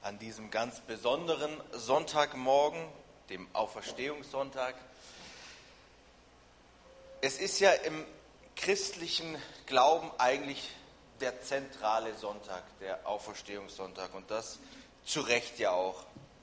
an diesem ganz besonderen Sonntagmorgen, dem Auferstehungssonntag. Es ist ja im christlichen Glauben eigentlich der zentrale Sonntag, der Auferstehungssonntag, und das zu Recht ja auch.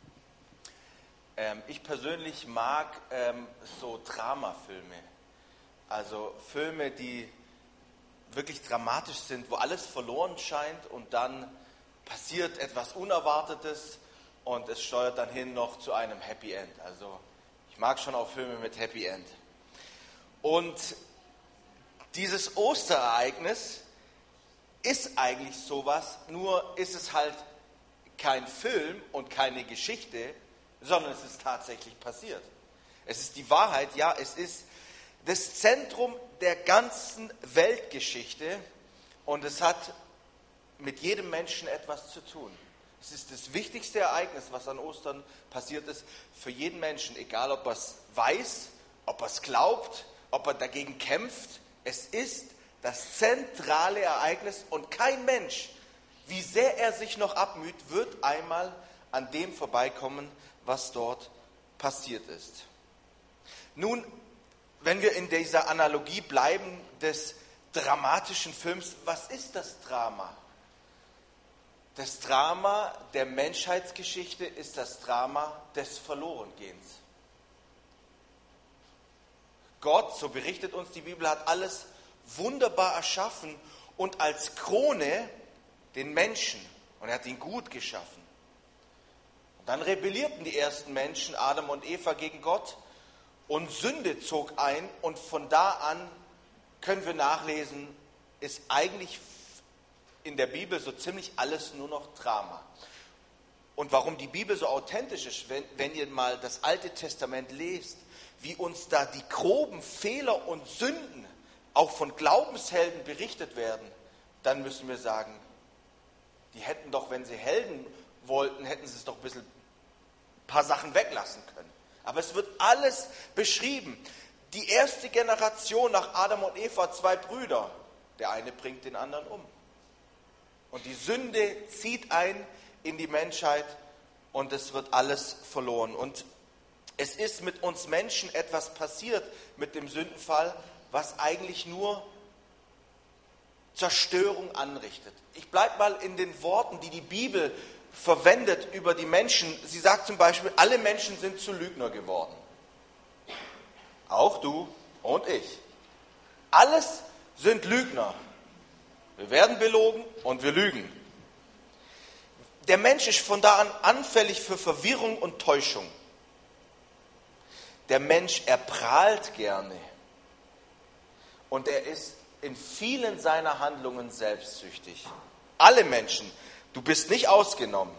Ich persönlich mag so Dramafilme, also Filme, die wirklich dramatisch sind, wo alles verloren scheint und dann passiert etwas Unerwartetes und es steuert dann hin noch zu einem Happy End. Also ich mag schon auch Filme mit Happy End. Und dieses Osterereignis ist eigentlich sowas, nur ist es halt kein Film und keine Geschichte, sondern es ist tatsächlich passiert. Es ist die Wahrheit, ja, es ist das Zentrum der ganzen Weltgeschichte und es hat mit jedem Menschen etwas zu tun. Es ist das wichtigste Ereignis, was an Ostern passiert ist, für jeden Menschen, egal ob er es weiß, ob er es glaubt, ob er dagegen kämpft. Es ist das zentrale Ereignis und kein Mensch, wie sehr er sich noch abmüht, wird einmal an dem vorbeikommen, was dort passiert ist. Nun, wenn wir in dieser Analogie bleiben des dramatischen Films, was ist das Drama? Das Drama der Menschheitsgeschichte ist das Drama des Verlorengehens. Gott, so berichtet uns die Bibel, hat alles wunderbar erschaffen und als Krone den Menschen, und er hat ihn gut geschaffen. Und dann rebellierten die ersten Menschen, Adam und Eva, gegen Gott und Sünde zog ein und von da an können wir nachlesen, ist eigentlich in der Bibel so ziemlich alles nur noch Drama. Und warum die Bibel so authentisch ist, wenn ihr mal das Alte Testament lest, wie uns da die groben Fehler und Sünden auch von Glaubenshelden berichtet werden, dann müssen wir sagen, die hätten doch, wenn sie Helden wollten, hätten sie es doch ein paar Sachen weglassen können. Aber es wird alles beschrieben. Die erste Generation nach Adam und Eva, 2 Brüder, der eine bringt den anderen um. Und die Sünde zieht ein in die Menschheit und es wird alles verloren. Und es ist mit uns Menschen etwas passiert mit dem Sündenfall, was eigentlich nur Zerstörung anrichtet. Ich bleibe mal in den Worten, die die Bibel verwendet über die Menschen. Sie sagt zum Beispiel, alle Menschen sind zu Lügner geworden. Auch du und ich. Alles sind Lügner. Wir werden belogen und wir lügen. Der Mensch ist von da an anfällig für Verwirrung und Täuschung. Der Mensch, er prahlt gerne. Und er ist in vielen seiner Handlungen selbstsüchtig. Alle Menschen, du bist nicht ausgenommen.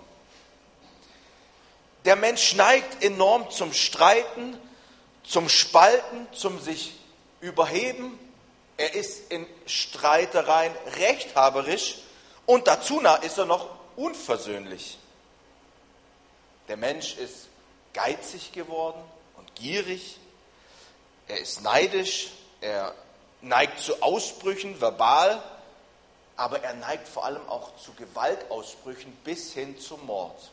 Der Mensch neigt enorm zum Streiten, zum Spalten, zum sich überheben. Er ist in Streitereien rechthaberisch und dazu ist er noch unversöhnlich. Der Mensch ist geizig geworden und gierig. Er ist neidisch, er neigt zu Ausbrüchen, verbal, aber er neigt vor allem auch zu Gewaltausbrüchen bis hin zum Mord.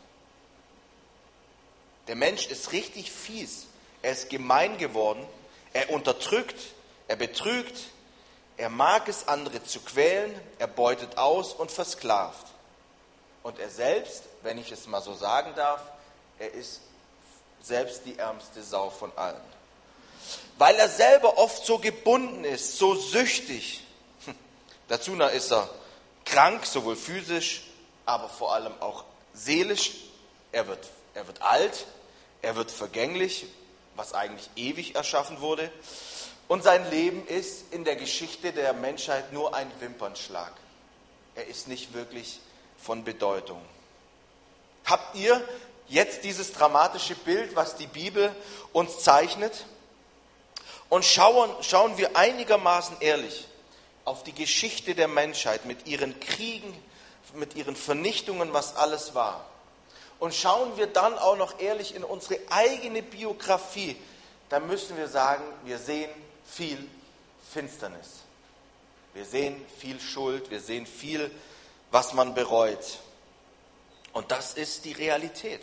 Der Mensch ist richtig fies, er ist gemein geworden, er unterdrückt, er betrügt, er mag es, andere zu quälen, er beutet aus und versklavt. Und er selbst, wenn ich es mal so sagen darf, er ist selbst die ärmste Sau von allen. Weil er selber oft so gebunden ist, so süchtig. Dazu ist er krank, sowohl physisch, aber vor allem auch seelisch. Er wird alt, er wird vergänglich, was eigentlich ewig erschaffen wurde. Und sein Leben ist in der Geschichte der Menschheit nur ein Wimpernschlag. Er ist nicht wirklich von Bedeutung. Habt ihr jetzt dieses dramatische Bild, was die Bibel uns zeichnet? Und schauen wir einigermaßen ehrlich auf die Geschichte der Menschheit mit ihren Kriegen, mit ihren Vernichtungen, was alles war. Und schauen wir dann auch noch ehrlich in unsere eigene Biografie, dann müssen wir sagen, wir sehen viel Finsternis. Wir sehen viel Schuld, wir sehen viel, was man bereut. Und das ist die Realität.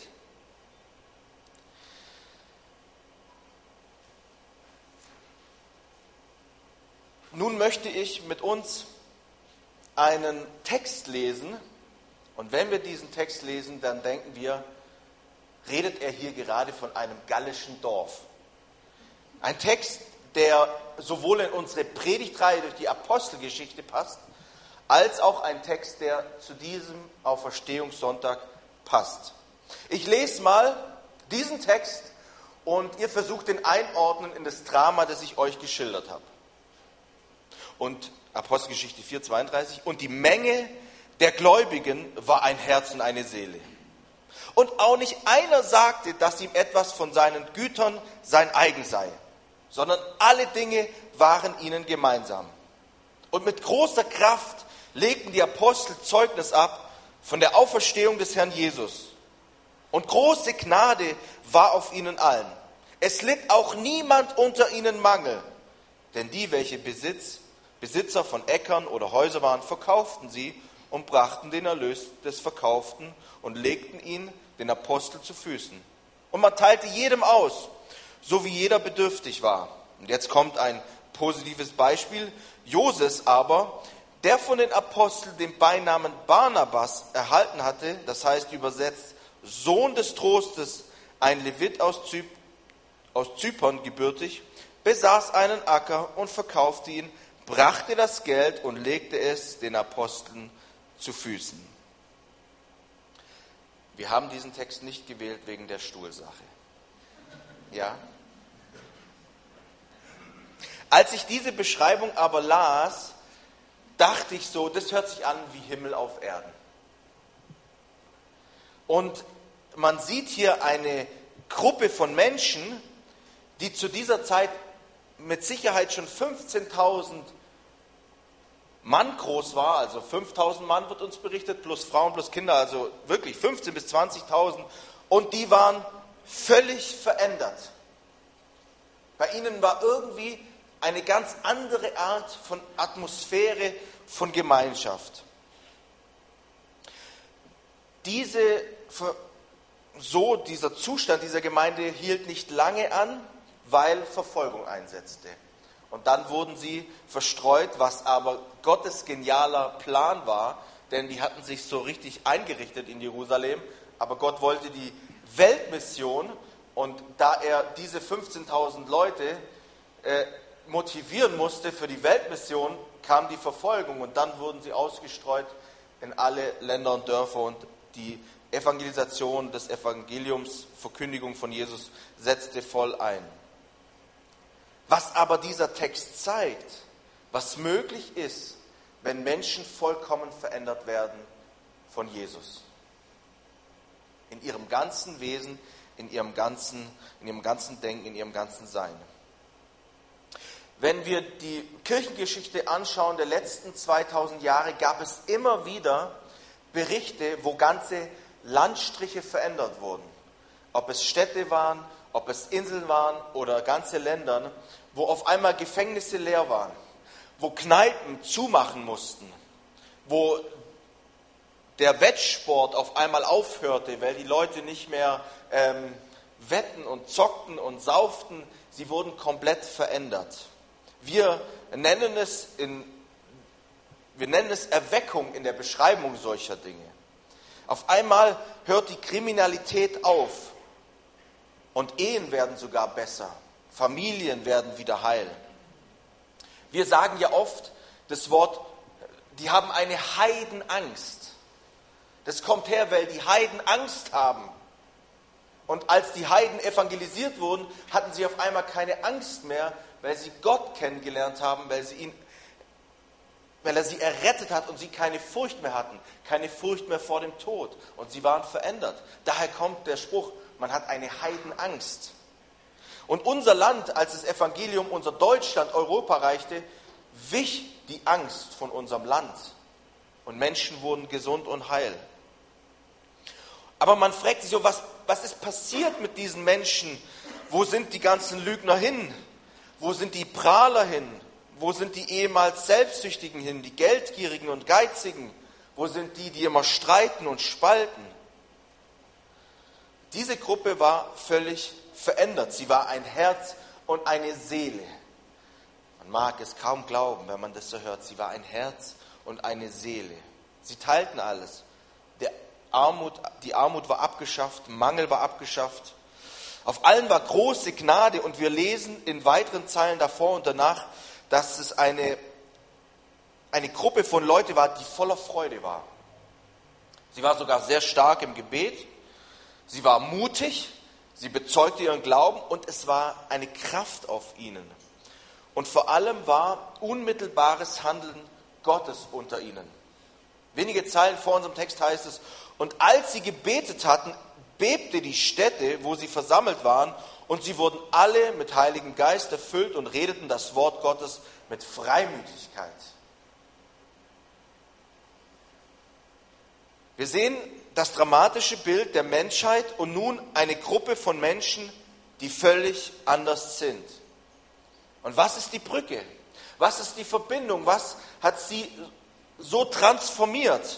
Nun möchte ich mit uns einen Text lesen. Und wenn wir diesen Text lesen, dann denken wir, redet er hier gerade von einem gallischen Dorf. Ein Text, der sowohl in unsere Predigtreihe durch die Apostelgeschichte passt, als auch ein Text, der zu diesem Auferstehungssonntag passt. Ich lese mal diesen Text und ihr versucht den einordnen in das Drama, das ich euch geschildert habe. Und Apostelgeschichte 4,32. Und die Menge der Gläubigen war ein Herz und eine Seele. Und auch nicht einer sagte, dass ihm etwas von seinen Gütern sein eigen sei, sondern alle Dinge waren ihnen gemeinsam. Und mit großer Kraft legten die Apostel Zeugnis ab von der Auferstehung des Herrn Jesus. Und große Gnade war auf ihnen allen. Es litt auch niemand unter ihnen Mangel, denn die, welche Besitzer von Äckern oder Häuser waren, verkauften sie und brachten den Erlös des Verkauften und legten ihn den Aposteln zu Füßen. Und man teilte jedem aus, so wie jeder bedürftig war. Und jetzt kommt ein positives Beispiel. Joses aber, der von den Aposteln den Beinamen Barnabas erhalten hatte, das heißt übersetzt Sohn des Trostes, ein Levit aus Zypern gebürtig, besaß einen Acker und verkaufte ihn, brachte das Geld und legte es den Aposteln zu Füßen. Wir haben diesen Text nicht gewählt wegen der Stuhlsache. Ja? Als ich diese Beschreibung aber las, dachte ich so, das hört sich an wie Himmel auf Erden. Und man sieht hier eine Gruppe von Menschen, die zu dieser Zeit mit Sicherheit schon 15.000 Mann groß war, also 5.000 Mann wird uns berichtet, plus Frauen, plus Kinder, also wirklich 15.000 bis 20.000. Und die waren völlig verändert. Bei ihnen war irgendwie eine ganz andere Art von Atmosphäre, von Gemeinschaft. Dieser Zustand dieser Gemeinde hielt nicht lange an, weil Verfolgung einsetzte. Und dann wurden sie verstreut, was aber Gottes genialer Plan war, denn die hatten sich so richtig eingerichtet in Jerusalem, aber Gott wollte die Weltmission, und da er diese 15.000 Leute motivieren musste für die Weltmission, kam die Verfolgung und dann wurden sie ausgestreut in alle Länder und Dörfer und die Evangelisation des Evangeliums, Verkündigung von Jesus setzte voll ein. Was aber dieser Text zeigt, was möglich ist, wenn Menschen vollkommen verändert werden von Jesus. In ihrem ganzen Wesen, in ihrem ganzen Denken, in ihrem ganzen Sein. Wenn wir die Kirchengeschichte anschauen der letzten 2000 Jahre, gab es immer wieder Berichte, wo ganze Landstriche verändert wurden. Ob es Städte waren, ob es Inseln waren oder ganze Länder, wo auf einmal Gefängnisse leer waren, wo Kneipen zumachen mussten, wo der Wettsport auf einmal aufhörte, weil die Leute nicht mehr wetten und zockten und sauften, sie wurden komplett verändert. Wir nennen es Erweckung in der Beschreibung solcher Dinge. Auf einmal hört die Kriminalität auf und Ehen werden sogar besser. Familien werden wieder heil. Wir sagen ja oft das Wort, die haben eine Heidenangst. Das kommt her, weil die Heiden Angst haben. Und als die Heiden evangelisiert wurden, hatten sie auf einmal keine Angst mehr, weil sie Gott kennengelernt haben, weil er sie errettet hat und sie keine Furcht mehr hatten, keine Furcht mehr vor dem Tod. Und sie waren verändert. Daher kommt der Spruch, man hat eine Heidenangst. Und unser Land, als das Evangelium unser Deutschland, Europa reichte, wich die Angst von unserem Land. Und Menschen wurden gesund und heil. Aber man fragt sich so, was ist passiert mit diesen Menschen? Wo sind die ganzen Lügner hin? Wo sind die Prahler hin? Wo sind die ehemals Selbstsüchtigen hin, die Geldgierigen und Geizigen? Wo sind die, die immer streiten und spalten? Diese Gruppe war völlig verändert. Sie war ein Herz und eine Seele. Man mag es kaum glauben, wenn man das so hört. Sie war ein Herz und eine Seele. Sie teilten alles. Die Armut war abgeschafft, Mangel war abgeschafft. Auf allen war große Gnade und wir lesen in weiteren Zeilen davor und danach, dass es eine Gruppe von Leuten war, die voller Freude war. Sie war sogar sehr stark im Gebet, sie war mutig, sie bezeugte ihren Glauben und es war eine Kraft auf ihnen. Und vor allem war unmittelbares Handeln Gottes unter ihnen. Wenige Zeilen vor unserem Text heißt es, und als sie gebetet hatten, bebte die Stätte, wo sie versammelt waren, und sie wurden alle mit Heiligem Geist erfüllt und redeten das Wort Gottes mit Freimütigkeit. Wir sehen das dramatische Bild der Menschheit und nun eine Gruppe von Menschen, die völlig anders sind. Und was ist die Brücke? Was ist die Verbindung? Was hat sie so transformiert?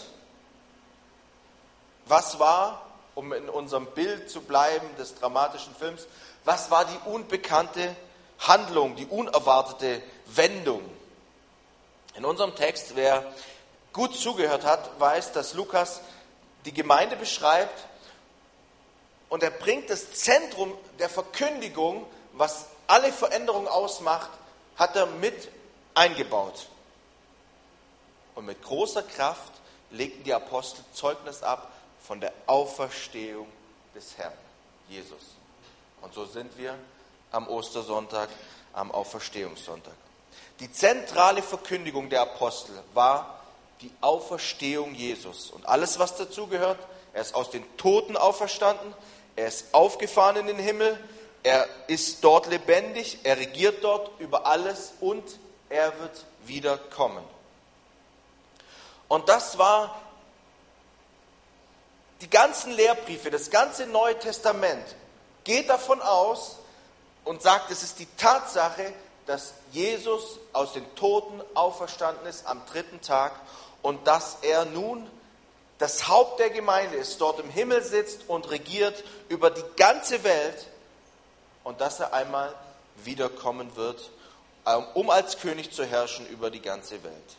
Was war, um in unserem Bild zu bleiben des dramatischen Films, was war die unbekannte Handlung, die unerwartete Wendung? In unserem Text, wer gut zugehört hat, weiß, dass Lukas die Gemeinde beschreibt und er bringt das Zentrum der Verkündigung, was alle Veränderungen ausmacht, hat er mit eingebaut. Und mit großer Kraft legten die Apostel Zeugnis ab von der Auferstehung des Herrn, Jesus. Und so sind wir am Ostersonntag, am Auferstehungssonntag. Die zentrale Verkündigung der Apostel war die Auferstehung Jesus. Und alles, was dazugehört, er ist aus den Toten auferstanden, er ist aufgefahren in den Himmel, er ist dort lebendig, er regiert dort über alles und er wird wiederkommen. Und das war die ganzen Lehrbriefe, das ganze Neue Testament geht davon aus und sagt, es ist die Tatsache, dass Jesus aus den Toten auferstanden ist am 3. Tag und dass er nun das Haupt der Gemeinde ist, dort im Himmel sitzt und regiert über die ganze Welt und dass er einmal wiederkommen wird, um als König zu herrschen über die ganze Welt.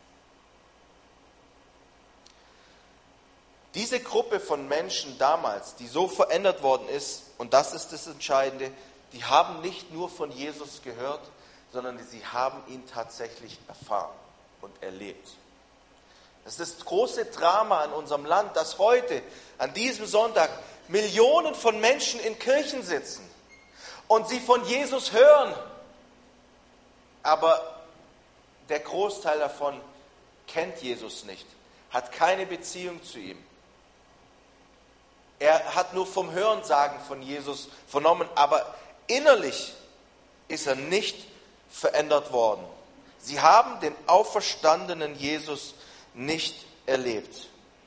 Diese Gruppe von Menschen damals, die so verändert worden ist, und das ist das Entscheidende, die haben nicht nur von Jesus gehört, sondern sie haben ihn tatsächlich erfahren und erlebt. Das ist das große Drama in unserem Land, dass heute, an diesem Sonntag, Millionen von Menschen in Kirchen sitzen und sie von Jesus hören, aber der Großteil davon kennt Jesus nicht, hat keine Beziehung zu ihm. Er hat nur vom Hörensagen von Jesus vernommen, aber innerlich ist er nicht verändert worden. Sie haben den auferstandenen Jesus nicht erlebt.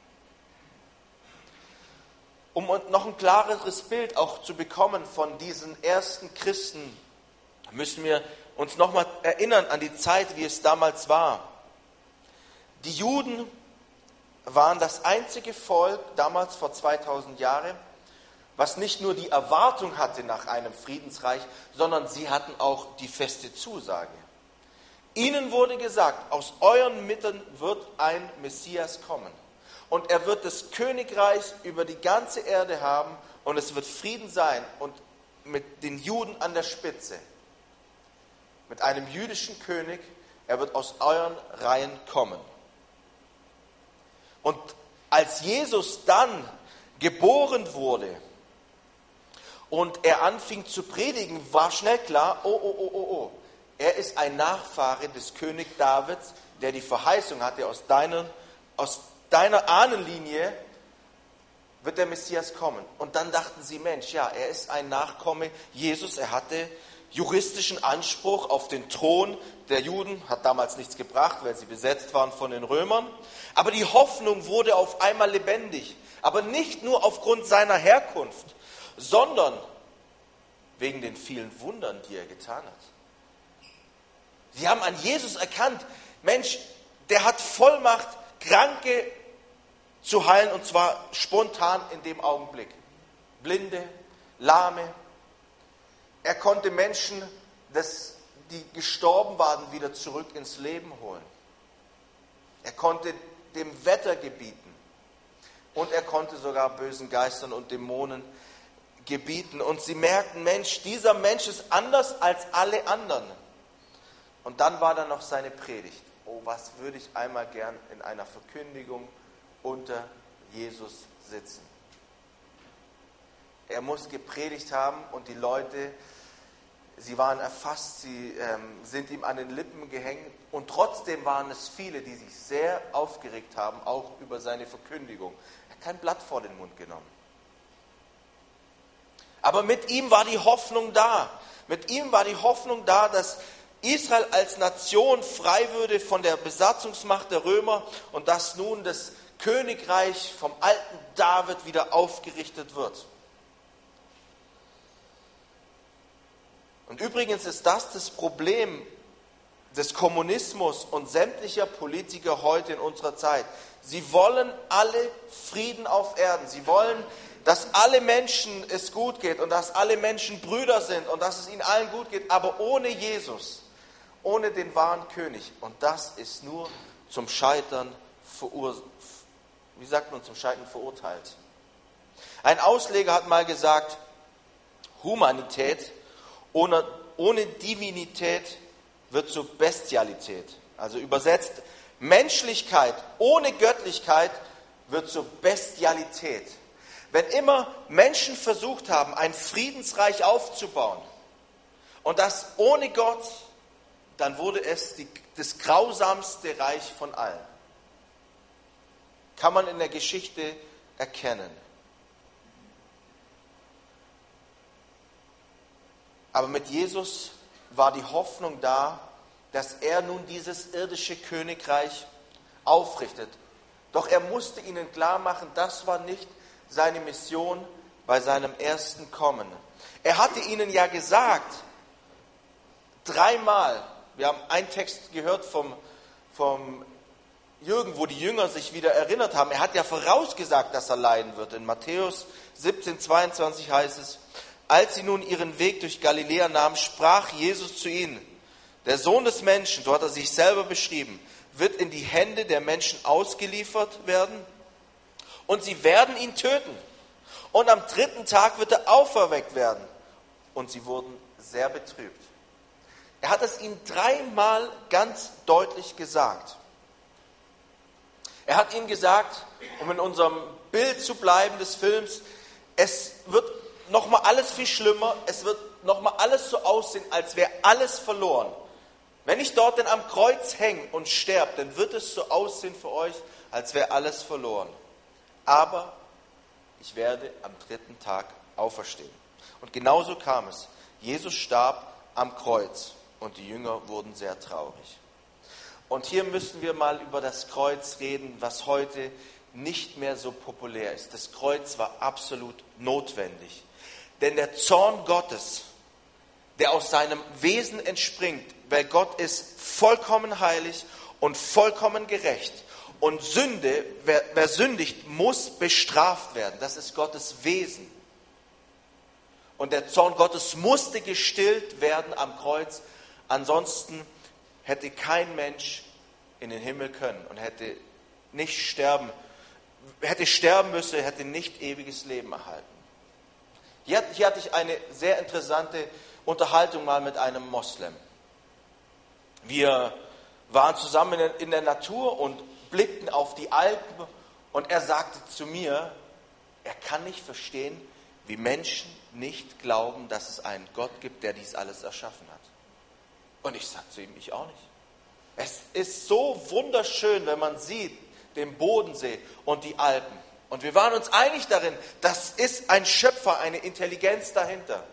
Um noch ein klareres Bild auch zu bekommen von diesen ersten Christen, müssen wir uns nochmal erinnern an die Zeit, wie es damals war. Die Juden waren das einzige Volk, damals vor 2000 Jahren, was nicht nur die Erwartung hatte nach einem Friedensreich, sondern sie hatten auch die feste Zusage. Ihnen wurde gesagt, aus euren Mitte wird ein Messias kommen. Und er wird das Königreich über die ganze Erde haben und es wird Frieden sein und mit den Juden an der Spitze. Mit einem jüdischen König, er wird aus euren Reihen kommen. Und als Jesus dann geboren wurde und er anfing zu predigen, war schnell klar, oh, er ist ein Nachfahre des König Davids, der die Verheißung hatte, aus deiner Ahnenlinie wird der Messias kommen. Und dann dachten sie, Mensch, ja, er ist ein Nachkomme Jesus, er hatte juristischen Anspruch auf den Thron der Juden, hat damals nichts gebracht, weil sie besetzt waren von den Römern. Aber die Hoffnung wurde auf einmal lebendig. Aber nicht nur aufgrund seiner Herkunft, sondern wegen den vielen Wundern, die er getan hat. Sie haben an Jesus erkannt, Mensch, der hat Vollmacht, Kranke zu heilen, und zwar spontan in dem Augenblick. Blinde, Lahme. Er konnte Menschen, die gestorben waren, wieder zurück ins Leben holen. Er konnte dem Wetter gebieten. Und er konnte sogar bösen Geistern und Dämonen gebieten. Und sie merkten, Mensch, dieser Mensch ist anders als alle anderen. Und dann war da noch seine Predigt. Oh, was würde ich einmal gern in einer Verkündigung unter Jesus sitzen. Er muss gepredigt haben und die Leute, sie waren erfasst, sie sind ihm an den Lippen gehängt. Und trotzdem waren es viele, die sich sehr aufgeregt haben, auch über seine Verkündigung. Er hat kein Blatt vor den Mund genommen. Aber mit ihm war die Hoffnung da. Mit ihm war die Hoffnung da, dass Israel als Nation frei würde von der Besatzungsmacht der Römer und dass nun das Königreich vom alten David wieder aufgerichtet wird. Und übrigens ist das Problem des Kommunismus und sämtlicher Politiker heute in unserer Zeit. Sie wollen alle Frieden auf Erden. Sie wollen, dass alle Menschen es gut geht und dass alle Menschen Brüder sind und dass es ihnen allen gut geht, aber ohne Jesus, ohne den wahren König. Und das ist nur zum Scheitern verurteilt. Ein Ausleger hat mal gesagt, Humanität ohne Divinität wird zu Bestialität. Also übersetzt, Menschlichkeit ohne Göttlichkeit wird zu Bestialität. Wenn immer Menschen versucht haben, ein Friedensreich aufzubauen und das ohne Gott, dann wurde es das grausamste Reich von allen. Kann man in der Geschichte erkennen. Aber mit Jesus war die Hoffnung da, dass er nun dieses irdische Königreich aufrichtet. Doch er musste ihnen klar machen, das war nicht seine Mission bei seinem ersten Kommen. Er hatte ihnen ja gesagt, 3-mal, wir haben einen Text gehört vom Jürgen, wo die Jünger sich wieder erinnert haben. Er hat ja vorausgesagt, dass er leiden wird. In Matthäus 17,22 heißt es, als sie nun ihren Weg durch Galiläa nahmen, sprach Jesus zu ihnen, der Sohn des Menschen, so hat er sich selber beschrieben, wird in die Hände der Menschen ausgeliefert werden und sie werden ihn töten. Und am 3. Tag wird er auferweckt werden. Und sie wurden sehr betrübt. Er hat es ihnen 3-mal ganz deutlich gesagt. Er hat ihnen gesagt, um in unserem Bild zu bleiben des Films, es wird nochmal alles viel schlimmer, es wird nochmal alles so aussehen, als wäre alles verloren. Wenn ich dort denn am Kreuz hänge und sterbe, dann wird es so aussehen für euch, als wäre alles verloren. Aber ich werde am 3. Tag auferstehen. Und genauso kam es. Jesus starb am Kreuz und die Jünger wurden sehr traurig. Und hier müssen wir mal über das Kreuz reden, was heute nicht mehr so populär ist. Das Kreuz war absolut notwendig. Denn der Zorn Gottes, der aus seinem Wesen entspringt, weil Gott ist vollkommen heilig und vollkommen gerecht. Und Sünde, wer sündigt, muss bestraft werden. Das ist Gottes Wesen. Und der Zorn Gottes musste gestillt werden am Kreuz. Ansonsten hätte kein Mensch in den Himmel können und hätte sterben müssen, hätte nicht ewiges Leben erhalten. Hier hatte ich eine sehr interessante Unterhaltung mal mit einem Moslem. Wir waren zusammen in der Natur und blickten auf die Alpen und er sagte zu mir, er kann nicht verstehen, wie Menschen nicht glauben, dass es einen Gott gibt, der dies alles erschaffen hat. Und ich sagte zu ihm, ich auch nicht. Es ist so wunderschön, wenn man sieht, den Bodensee und die Alpen. Und wir waren uns einig darin, das ist ein Schöpfer, eine Intelligenz dahinter.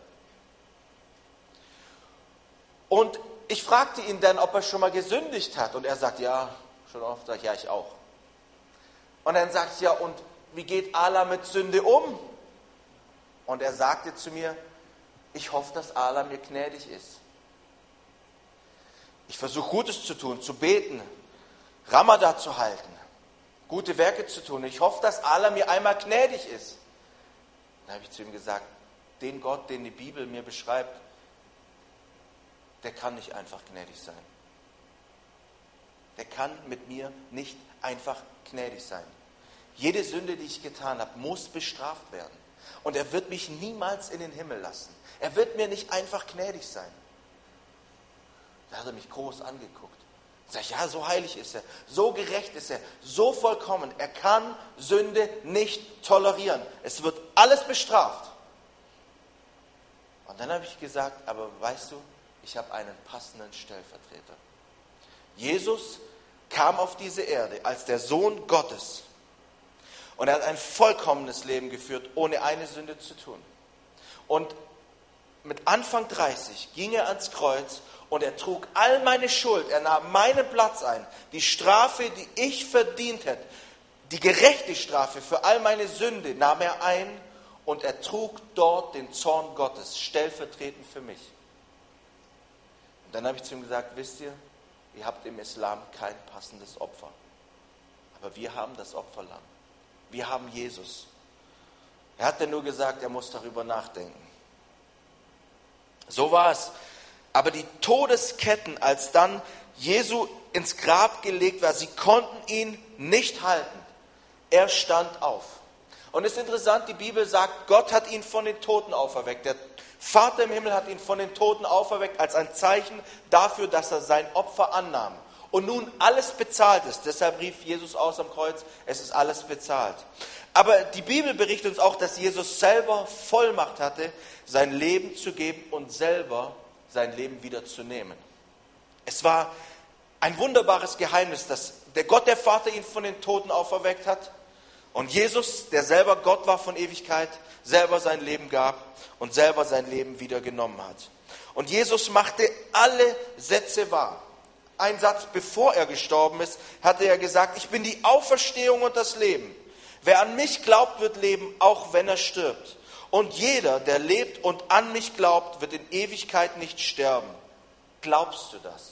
Und ich fragte ihn dann, ob er schon mal gesündigt hat. Und er sagt, ja, schon oft. Sag ich, ja, ich auch. Und dann sagte ich, ja, und wie geht Allah mit Sünde um? Und er sagte zu mir, ich hoffe, dass Allah mir gnädig ist. Ich versuche Gutes zu tun, zu beten, Ramadan zu halten, gute Werke zu tun. Ich hoffe, dass Allah mir einmal gnädig ist. Dann habe ich zu ihm gesagt, den Gott, den die Bibel mir beschreibt, der kann nicht einfach gnädig sein. Der kann mit mir nicht einfach gnädig sein. Jede Sünde, die ich getan habe, muss bestraft werden. Und er wird mich niemals in den Himmel lassen. Er wird mir nicht einfach gnädig sein. Da hat er mich groß angeguckt. Sag ich, ja, so heilig ist er, so gerecht ist er, so vollkommen. Er kann Sünde nicht tolerieren. Es wird alles bestraft. Und dann habe ich gesagt, aber weißt du, ich habe einen passenden Stellvertreter. Jesus kam auf diese Erde als der Sohn Gottes. Und er hat ein vollkommenes Leben geführt, ohne eine Sünde zu tun. Und mit Anfang 30 ging er ans Kreuz und er trug all meine Schuld. Er nahm meinen Platz ein. Die Strafe, die ich verdient hätte, die gerechte Strafe für all meine Sünde nahm er ein und er trug dort den Zorn Gottes, stellvertretend für mich. Und dann habe ich zu ihm gesagt, wisst ihr, ihr habt im Islam kein passendes Opfer. Aber wir haben das Opferlamm. Wir haben Jesus. Er hat dann nur gesagt, er muss darüber nachdenken. So war es. Aber die Todesketten, als dann Jesu ins Grab gelegt war, sie konnten ihn nicht halten. Er stand auf. Und es ist interessant, die Bibel sagt, Gott hat ihn von den Toten auferweckt. Der Vater im Himmel hat ihn von den Toten auferweckt als ein Zeichen dafür, dass er sein Opfer annahm. Und nun alles bezahlt ist. Deshalb rief Jesus aus am Kreuz, es ist alles bezahlt. Aber die Bibel berichtet uns auch, dass Jesus selber Vollmacht hatte, sein Leben zu geben und selber sein Leben wieder zu nehmen. Es war ein wunderbares Geheimnis, dass der Gott, der Vater, ihn von den Toten auferweckt hat. Und Jesus, der selber Gott war von Ewigkeit, selber sein Leben gab und selber sein Leben wieder genommen hat. Und Jesus machte alle Sätze wahr. Ein Satz, bevor er gestorben ist, hatte er gesagt, ich bin die Auferstehung und das Leben. Wer an mich glaubt, wird leben, auch wenn er stirbt. Und jeder, der lebt und an mich glaubt, wird in Ewigkeit nicht sterben. Glaubst du das?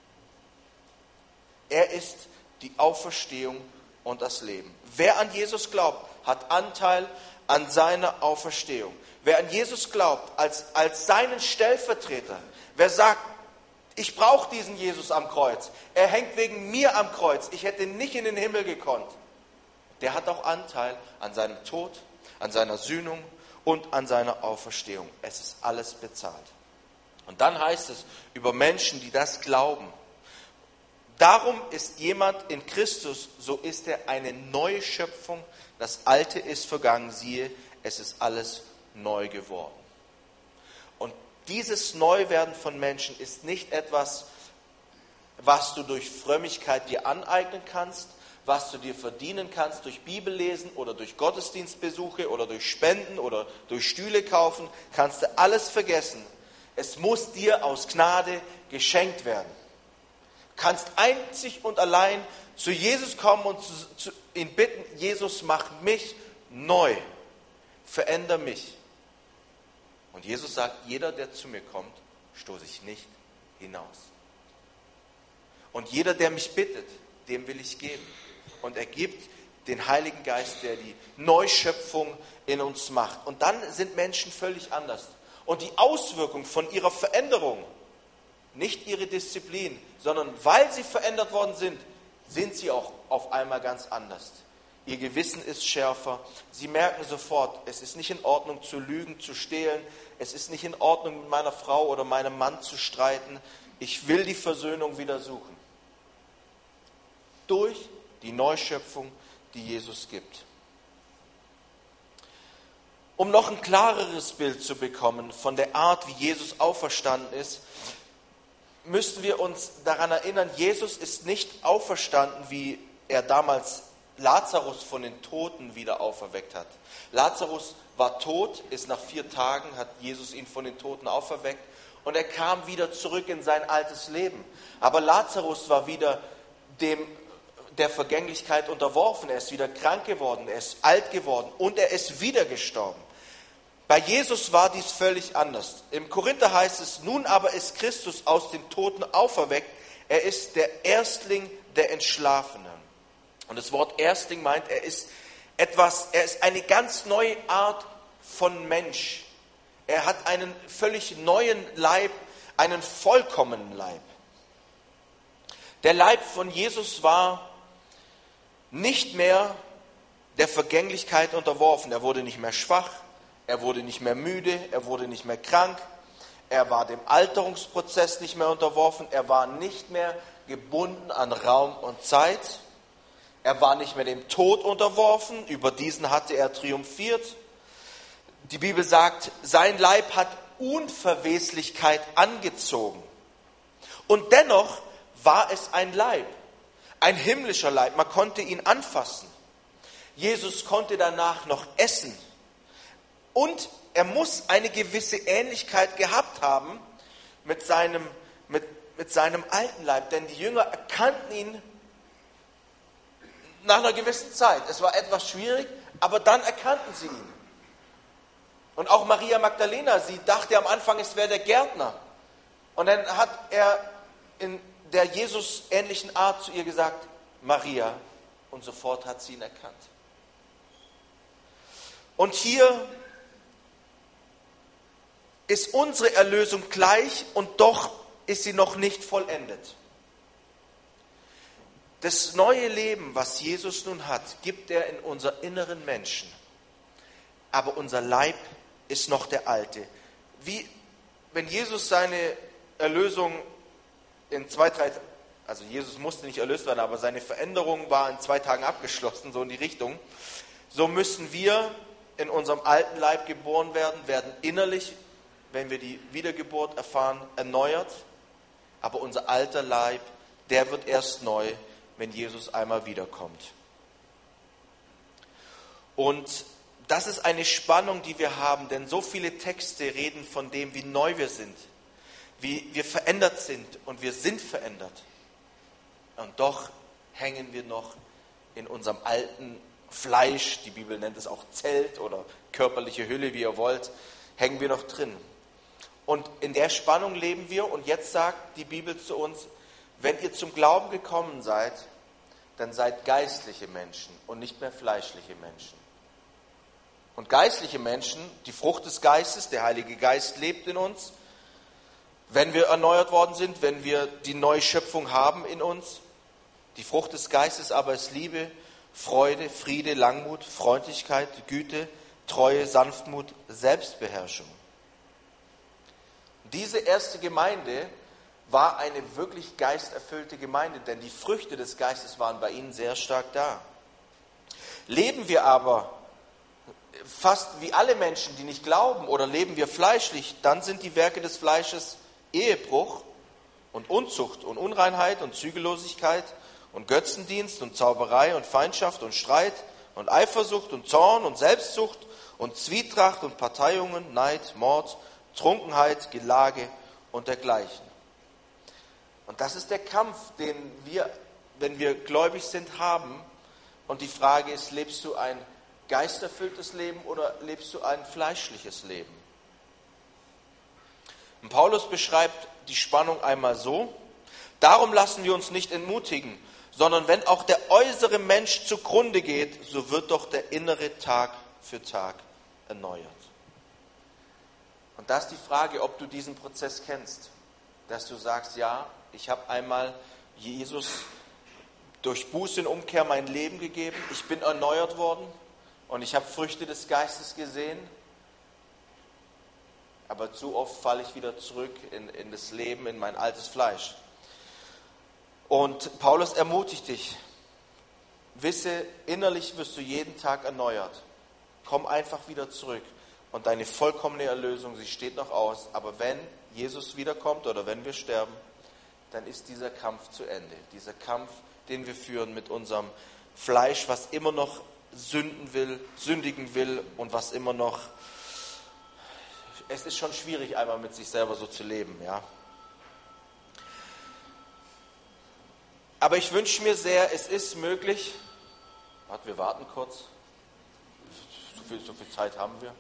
Er ist die Auferstehung und das Leben. Wer an Jesus glaubt, hat Anteil an seiner Auferstehung. Wer an Jesus glaubt, als seinen Stellvertreter, wer sagt, ich brauche diesen Jesus am Kreuz, er hängt wegen mir am Kreuz, ich hätte nicht in den Himmel gekonnt, der hat auch Anteil an seinem Tod, an seiner Sühnung und an seiner Auferstehung. Es ist alles bezahlt. Und dann heißt es über Menschen, die das glauben, darum ist jemand in Christus, so ist er eine neue Schöpfung, das Alte ist vergangen, siehe, es ist alles neu geworden. Und dieses Neuwerden von Menschen ist nicht etwas, was du durch Frömmigkeit dir aneignen kannst, was du dir verdienen kannst durch Bibellesen oder durch Gottesdienstbesuche oder durch Spenden oder durch Stühle kaufen, kannst du alles vergessen. Es muss dir aus Gnade geschenkt werden. Du kannst einzig und allein zu Jesus kommen und ihn bitten, Jesus, mach mich neu, veränder mich. Und Jesus sagt, jeder, der zu mir kommt, stoße ich nicht hinaus. Und jeder, der mich bittet, dem will ich geben. Und er gibt den Heiligen Geist, der die Neuschöpfung in uns macht. Und dann sind Menschen völlig anders. Und die Auswirkung von ihrer Veränderung, nicht ihre Disziplin, sondern weil sie verändert worden sind sie auch auf einmal ganz anders. Ihr Gewissen ist schärfer. Sie merken sofort, es ist nicht in Ordnung zu lügen, zu stehlen. Es ist nicht in Ordnung, mit meiner Frau oder meinem Mann zu streiten. Ich will die Versöhnung wieder suchen. Durch die Neuschöpfung, die Jesus gibt. Um noch ein klareres Bild zu bekommen von der Art, wie Jesus auferstanden ist, müssten wir uns daran erinnern, Jesus ist nicht auferstanden, wie er damals Lazarus von den Toten wieder auferweckt hat. Lazarus war tot, ist nach 4 Tagen, hat Jesus ihn von den Toten auferweckt und er kam wieder zurück in sein altes Leben. Aber Lazarus war wieder der Vergänglichkeit unterworfen, er ist wieder krank geworden, er ist alt geworden und er ist wieder gestorben. Bei Jesus war dies völlig anders. Im Korinther heißt es, nun aber ist Christus aus den Toten auferweckt, er ist der Erstling der Entschlafenen. Und das Wort Erstling meint, er ist eine ganz neue Art von Mensch. Er hat einen völlig neuen Leib, einen vollkommenen Leib. Der Leib von Jesus war nicht mehr der Vergänglichkeit unterworfen. Er wurde nicht mehr schwach, er wurde nicht mehr müde, er wurde nicht mehr krank, er war dem Alterungsprozess nicht mehr unterworfen, er war nicht mehr gebunden an Raum und Zeit, er war nicht mehr dem Tod unterworfen, über diesen hatte er triumphiert. Die Bibel sagt, sein Leib hat Unverweslichkeit angezogen. Und dennoch war es ein Leib, ein himmlischer Leib. Man konnte ihn anfassen. Jesus konnte danach noch essen. Und er muss eine gewisse Ähnlichkeit gehabt haben mit seinem alten Leib. Denn die Jünger erkannten ihn nach einer gewissen Zeit. Es war etwas schwierig, aber dann erkannten sie ihn. Und auch Maria Magdalena, sie dachte am Anfang, es wäre der Gärtner. Und dann hat er in der Jesus-ähnlichen Art zu ihr gesagt, Maria, und sofort hat sie ihn erkannt. Und hier ist unsere Erlösung gleich und doch ist sie noch nicht vollendet. Das neue Leben, was Jesus nun hat, gibt er in unser inneren Menschen. Aber unser Leib ist noch der alte. Wie wenn Jesus seine Erlösung in 2, 3, also Jesus musste nicht erlöst werden, aber seine Veränderung war in 2 Tagen abgeschlossen, so in die Richtung. So müssen wir in unserem alten Leib geboren werden innerlich, wenn wir die Wiedergeburt erfahren, erneuert. Aber unser alter Leib, der wird erst neu, wenn Jesus einmal wiederkommt. Und das ist eine Spannung, die wir haben, denn so viele Texte reden von dem, wie neu wir sind, wie wir verändert sind und wir sind verändert. Und doch hängen wir noch in unserem alten Fleisch, die Bibel nennt es auch Zelt oder körperliche Hülle, wie ihr wollt, hängen wir noch drin. Und in der Spannung leben wir und jetzt sagt die Bibel zu uns, wenn ihr zum Glauben gekommen seid, dann seid geistliche Menschen und nicht mehr fleischliche Menschen. Und geistliche Menschen, die Frucht des Geistes, der Heilige Geist lebt in uns, wenn wir erneuert worden sind, wenn wir die Neuschöpfung haben in uns. Die Frucht des Geistes aber ist Liebe, Freude, Friede, Langmut, Freundlichkeit, Güte, Treue, Sanftmut, Selbstbeherrschung. Diese erste Gemeinde war eine wirklich geisterfüllte Gemeinde, denn die Früchte des Geistes waren bei ihnen sehr stark da. Leben wir aber fast wie alle Menschen, die nicht glauben, oder leben wir fleischlich, dann sind die Werke des Fleisches Ehebruch und Unzucht und Unreinheit und Zügellosigkeit und Götzendienst und Zauberei und Feindschaft und Streit und Eifersucht und Zorn und Selbstsucht und Zwietracht und Parteiungen, Neid, Mord, Trunkenheit, Gelage und dergleichen. Und das ist der Kampf, den wir, wenn wir gläubig sind, haben. Und die Frage ist, lebst du ein geisterfülltes Leben oder lebst du ein fleischliches Leben? Und Paulus beschreibt die Spannung einmal so: Darum lassen wir uns nicht entmutigen, sondern wenn auch der äußere Mensch zugrunde geht, so wird doch der innere Tag für Tag erneuert. Und da ist die Frage, ob du diesen Prozess kennst, dass du sagst, ja, ich habe einmal Jesus durch Buße und Umkehr mein Leben gegeben, ich bin erneuert worden und ich habe Früchte des Geistes gesehen, aber zu oft falle ich wieder zurück in das Leben, in mein altes Fleisch. Und Paulus ermutigt dich, wisse, innerlich wirst du jeden Tag erneuert. Komm einfach wieder zurück und deine vollkommene Erlösung, sie steht noch aus, aber wenn Jesus wiederkommt oder wenn wir sterben, dann ist dieser Kampf zu Ende. Dieser Kampf, den wir führen mit unserem Fleisch, was immer noch sündigen will und was immer noch, es ist schon schwierig, einmal mit sich selber so zu leben, ja. Aber ich wünsche mir sehr, es ist möglich, wir warten kurz, so viel Zeit haben wir.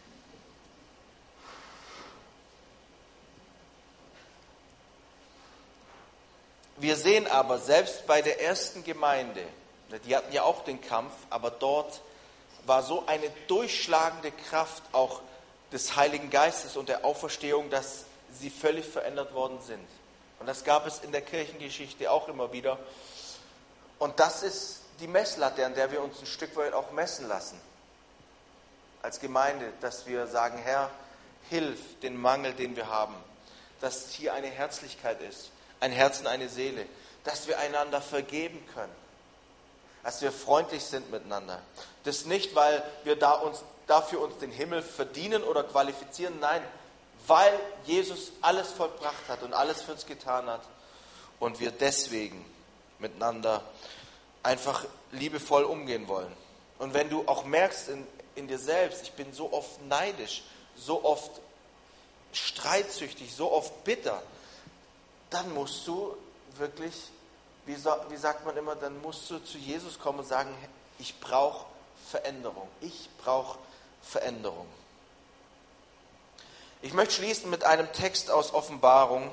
Wir sehen aber, selbst bei der ersten Gemeinde, die hatten ja auch den Kampf, aber dort war so eine durchschlagende Kraft auch des Heiligen Geistes und der Auferstehung, dass sie völlig verändert worden sind. Und das gab es in der Kirchengeschichte auch immer wieder. Und das ist die Messlatte, an der wir uns ein Stück weit auch messen lassen. Als Gemeinde, dass wir sagen, Herr, hilf den Mangel, den wir haben. Dass hier eine Herzlichkeit ist, ein Herz und eine Seele. Dass wir einander vergeben können. Dass wir freundlich sind miteinander. Das nicht, weil wir dafür uns den Himmel verdienen oder qualifizieren. Nein, weil Jesus alles vollbracht hat und alles für uns getan hat. Und wir deswegen miteinander einfach liebevoll umgehen wollen. Und wenn du auch merkst in dir selbst, ich bin so oft neidisch, so oft streitsüchtig, so oft bitter, dann musst du wirklich, wie sagt man immer, dann musst du zu Jesus kommen und sagen, ich brauche Veränderung. Ich brauche Veränderung. Ich möchte schließen mit einem Text aus Offenbarung.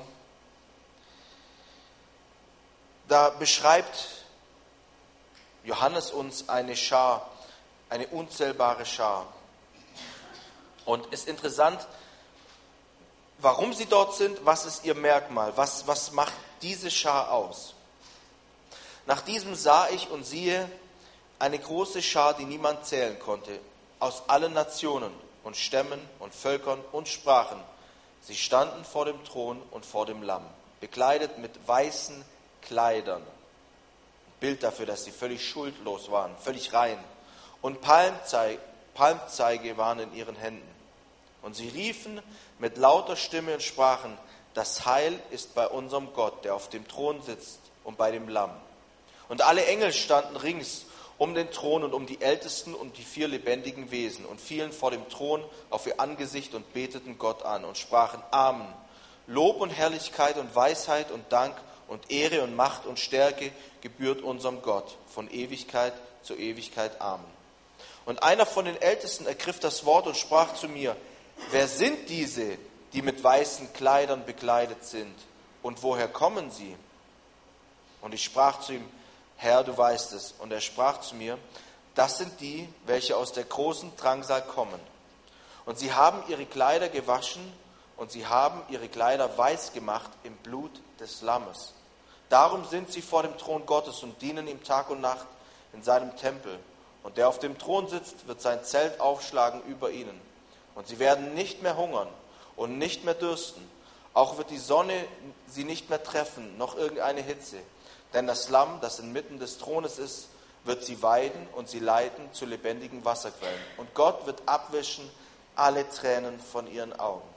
Da beschreibt Johannes uns eine Schar, eine unzählbare Schar. Und es ist interessant, warum sie dort sind, was ist ihr Merkmal, was macht diese Schar aus. Nach diesem sah ich und siehe eine große Schar, die niemand zählen konnte, aus allen Nationen und Stämmen und Völkern und Sprachen. Sie standen vor dem Thron und vor dem Lamm, bekleidet mit weißen Kleidern. Bild dafür, dass sie völlig schuldlos waren, völlig rein. Und Palmzweige waren in ihren Händen. Und sie riefen mit lauter Stimme und sprachen, das Heil ist bei unserem Gott, der auf dem Thron sitzt und bei dem Lamm. Und alle Engel standen rings um den Thron und um die Ältesten und die 4 lebendigen Wesen und fielen vor dem Thron auf ihr Angesicht und beteten Gott an und sprachen Amen. Lob und Herrlichkeit und Weisheit und Dank und Ehre und Macht und Stärke gebührt unserem Gott von Ewigkeit zu Ewigkeit. Amen. Und einer von den Ältesten ergriff das Wort und sprach zu mir, wer sind diese, die mit weißen Kleidern bekleidet sind? Und woher kommen sie? Und ich sprach zu ihm, Herr, du weißt es. Und er sprach zu mir, das sind die, welche aus der großen Drangsal kommen. Und sie haben ihre Kleider gewaschen und sie haben ihre Kleider weiß gemacht im Blut des Lammes. Darum sind sie vor dem Thron Gottes und dienen ihm Tag und Nacht in seinem Tempel. Und der auf dem Thron sitzt, wird sein Zelt aufschlagen über ihnen. Und sie werden nicht mehr hungern und nicht mehr dürsten. Auch wird die Sonne sie nicht mehr treffen, noch irgendeine Hitze. Denn das Lamm, das inmitten des Thrones ist, wird sie weiden und sie leiten zu lebendigen Wasserquellen. Und Gott wird abwischen alle Tränen von ihren Augen.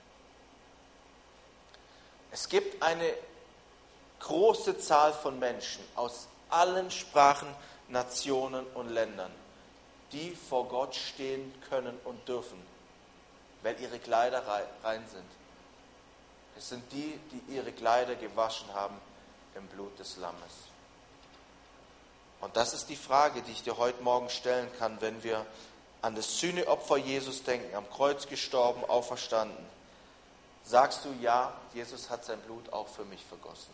Es gibt eine große Zahl von Menschen aus allen Sprachen, Nationen und Ländern, die vor Gott stehen können und dürfen, weil ihre Kleider rein sind. Es sind die, die ihre Kleider gewaschen haben im Blut des Lammes. Und das ist die Frage, die ich dir heute Morgen stellen kann, wenn wir an das Sühneopfer Jesus denken, am Kreuz gestorben, auferstanden. Sagst du, ja, Jesus hat sein Blut auch für mich vergossen.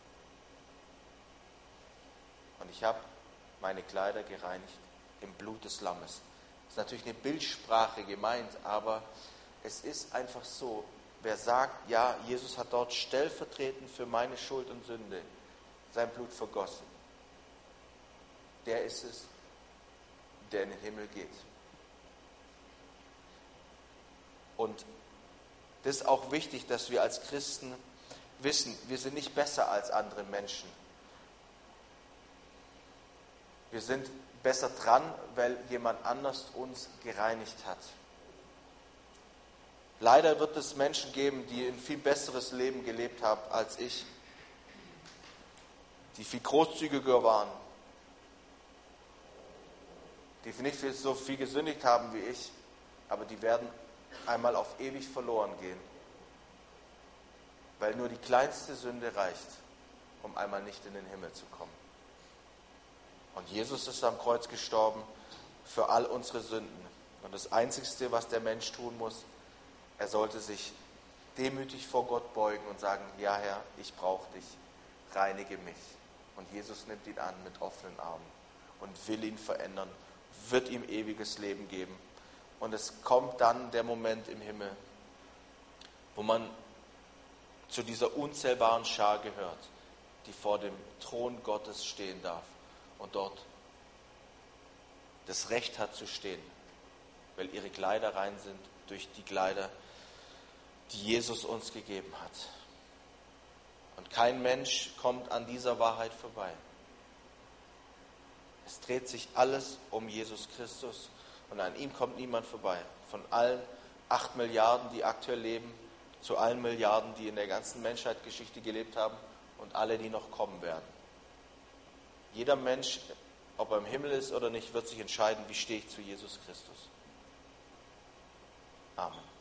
Und ich habe meine Kleider gereinigt im Blut des Lammes. Das ist natürlich eine Bildsprache gemeint, aber es ist einfach so, wer sagt, ja, Jesus hat dort stellvertretend für meine Schuld und Sünde sein Blut vergossen, der ist es, der in den Himmel geht. Und das ist auch wichtig, dass wir als Christen wissen, wir sind nicht besser als andere Menschen. Wir sind besser dran, weil jemand anders uns gereinigt hat. Leider wird es Menschen geben, die ein viel besseres Leben gelebt haben als ich, die viel großzügiger waren, die nicht so viel gesündigt haben wie ich, aber die werden einmal auf ewig verloren gehen, weil nur die kleinste Sünde reicht, um einmal nicht in den Himmel zu kommen. Und Jesus ist am Kreuz gestorben für all unsere Sünden. Und das Einzige, was der Mensch tun muss, er sollte sich demütig vor Gott beugen und sagen, ja Herr, ich brauche dich, reinige mich. Und Jesus nimmt ihn an mit offenen Armen und will ihn verändern wird ihm ewiges Leben geben. Und es kommt dann der Moment im Himmel, wo man zu dieser unzählbaren Schar gehört, die vor dem Thron Gottes stehen darf und dort das Recht hat zu stehen, weil ihre Kleider rein sind durch die Kleider, die Jesus uns gegeben hat. Und kein Mensch kommt an dieser Wahrheit vorbei. Es dreht sich alles um Jesus Christus und an ihm kommt niemand vorbei. Von allen 8 Milliarden, die aktuell leben, zu allen Milliarden, die in der ganzen Menschheitsgeschichte gelebt haben und alle, die noch kommen werden. Jeder Mensch, ob er im Himmel ist oder nicht, wird sich entscheiden, wie stehe ich zu Jesus Christus. Amen.